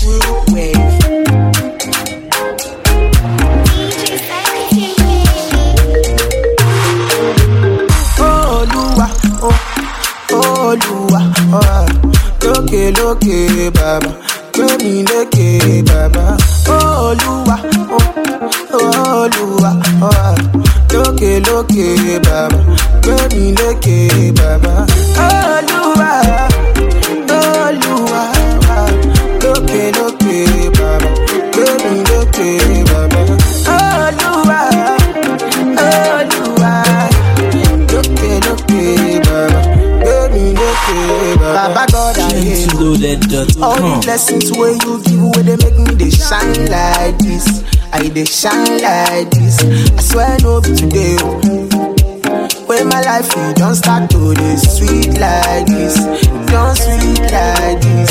true wave. Olúwa, lókè lókè bàbá, gbé mi lékè bàbá. Olúwa, Olúwa, lókè lókè bàbá, gbé mi lékè bàbá. Olúwa, Olúwa, lókè lókè bàbá, gbé mi lékè bàbá. Olúwa, Olúwa, lókè lókè bàbá. Baba God, I hate all the blessings where you give, where they make me they shine like this. I they shine like this. I swear no be today. When my life it don't start to this sweet like this, don't sweet like this.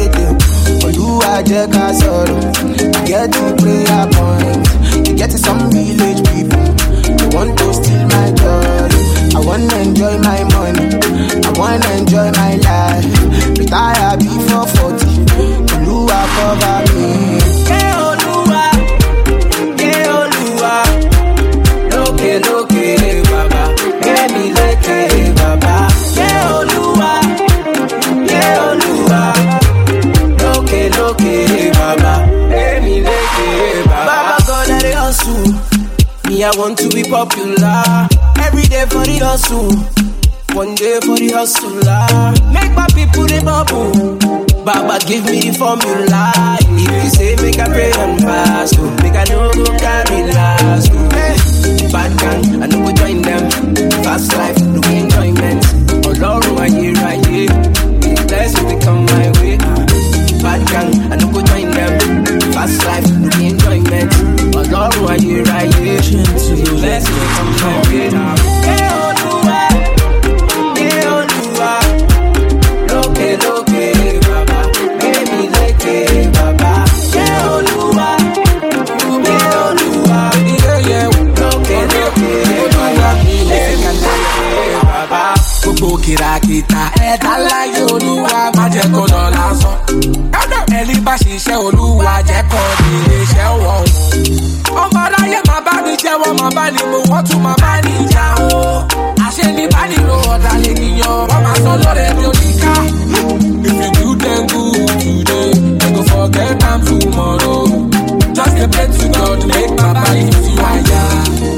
Oluwa jẹ́ ká sọ̀rọ̀, you get the prayer point, you get some village people, they want to steal my joy. I wanna enjoy my money, I wanna enjoy my life. Retire before 40, Oluwa cover me. Yeah, Oluwa, yeah, Oluwa, lókè lókè bàbá, get me lékè bàbá. Yeah, Oluwa, yeah, Oluwa, lókè lókè bàbá, get me lékè bàbá. Baba God, I dey hustle, me I want to be popular. Every day for the hustle, one day for the hustler. Make my people the bubble, Baba give me the formula. If you say make I pray and fast, make I no go carry last. Bad gang, I no go join them. Fast life, no enjoyment. Alone I hear right here, blessings they come my way. Bad gang, I no go join them. Fast life, no enjoyment. Alone I hear right here, blessings they come my way. Yeah, Oluwa, yeah, Oluwa, lókè lókè bàbá, gbé mi lékè bàbá. Yeah, Oluwa, yeah, Oluwa, yeah, lókè lókè bàbá, lékè bàbá. Gbogbo kìràkìtà ẹ̀dá láyé Olúwa má jẹ́ kó lọ lásán. Ẹni bá ṣiṣẹ́ Olúwa jẹ́ kó di iṣẹ́ wọ̀. Ọmọ aráyé máa bá mi jẹ́wọ́, máa bá ní mo wọ́n tún máa bá ní ìjà o. Àṣẹ ní bá nílò ọ̀dà ènìyàn, wọ́n máa sọ lórí ẹbí oníká. If you do them good today, they go forget them tomorrow. Just a pray to God, make my body feel higher.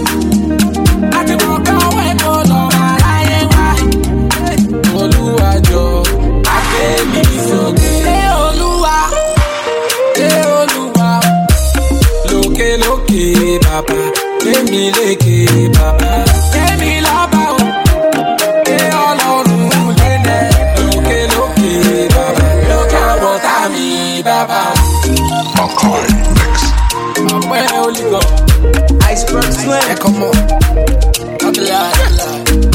Àti mo kọ́ ọwọ́ ẹ̀kọ́ lọ máa ráyé wá. Olúwa jọ, àgbé mi sókè. Ṣé Olúwa, lókè lókè bàbá, gbé mi lékè bàbá. Gbé mi lọ́ba o, gbé Ọlọ́run lélẹ̀. Lókè lókè bàbá, lókè àwọ̀tá mi bàbá. Makai Mix. Ọpẹ́ olùkọ́, Iceberg Swing, ẹ̀kọ́ mọ́.